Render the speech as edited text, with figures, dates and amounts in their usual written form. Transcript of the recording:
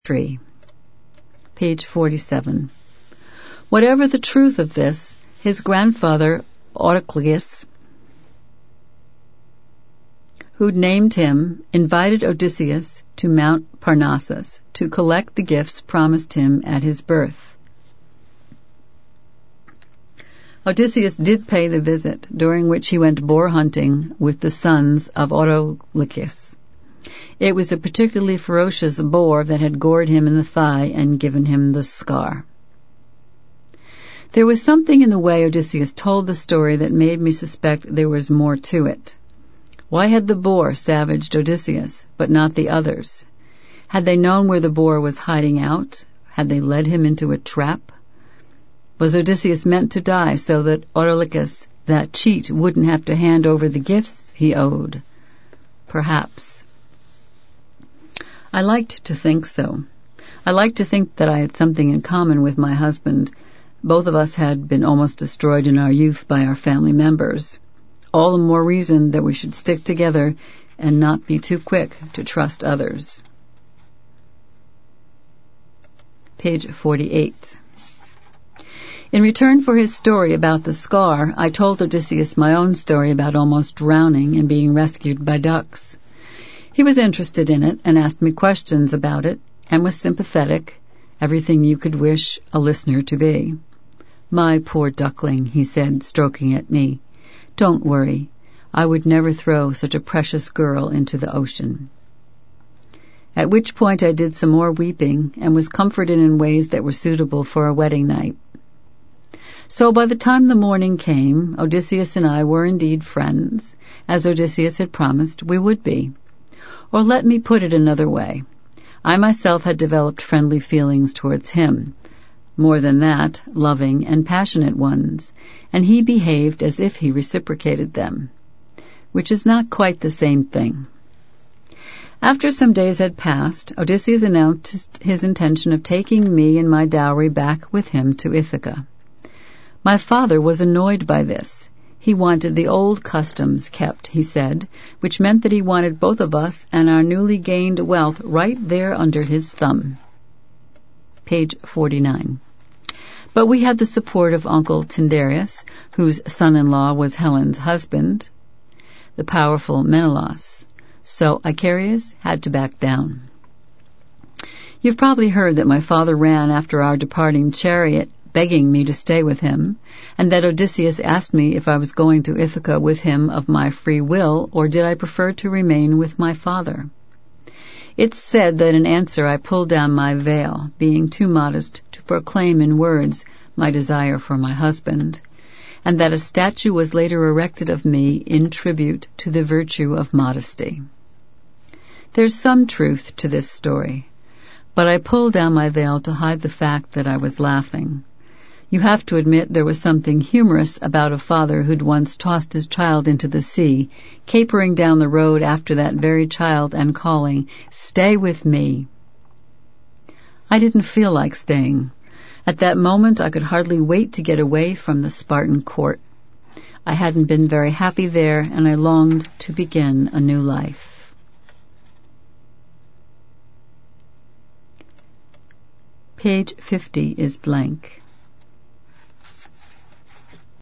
tree. Page 47. Whatever the truth of this, his grandfather, Autolycus, who'd named him, invited Odysseus to Mount Parnassus to collect the gifts promised him at his birth. Odysseus did pay the visit, during which he went boar hunting with the sons of Autolycus. It was a particularly ferocious boar that had gored him in the thigh and given him the scar. There was something in the way Odysseus told the story that made me suspect there was more to it. Why had the boar savaged Odysseus, but not the others? Had they known where the boar was hiding out? Had they led him into a trap? Was Odysseus meant to die so that Autolycus, that cheat, wouldn't have to hand over the gifts he owed? Perhaps. I liked to think so. I liked to think that I had something in common with my husband. Both of us had been almost destroyed in our youth by our family members. All the more reason that we should stick together and not be too quick to trust others. Page 48. In return for his story about the scar, I told Odysseus my own story about almost drowning and being rescued by ducks. He was interested in it and asked me questions about it and was sympathetic, everything you could wish a listener to be. "My poor duckling," he said, stroking at me. "Don't worry. I would never throw such a precious girl into the ocean." At which point I did some more weeping and was comforted in ways that were suitable for a wedding night. So by the time the morning came, Odysseus and I were indeed friends, as Odysseus had promised we would be. Or let me put it another way. I myself had developed friendly feelings towards him. More than that, loving and passionate ones, and he behaved as if he reciprocated them, which is not quite the same thing. After some days had passed, Odysseus announced his intention of taking me and my dowry back with him to Ithaca. My father was annoyed by this. He wanted the old customs kept, he said, which meant that he wanted both of us and our newly gained wealth right there under his thumb. Page 49. But we had the support of Uncle Tyndareus, whose son-in-law was Helen's husband, the powerful Menelaus. So Icarius had to back down. You've probably heard that my father ran after our departing chariot, begging me to stay with him, and that Odysseus asked me if I was going to Ithaca with him of my free will, or did I prefer to remain with my father. It's said that in answer I pulled down my veil, being too modest to proclaim in words my desire for my husband, and that a statue was later erected of me in tribute to the virtue of modesty. There's some truth to this story, but I pulled down my veil to hide the fact that I was laughing. You have to admit there was something humorous about a father who'd once tossed his child into the sea, capering down the road after that very child and calling, "Stay with me." I didn't feel like staying. At that moment I could hardly wait to get away from the Spartan court. I hadn't been very happy there, and I longed to begin a new life. Page 50 is blank.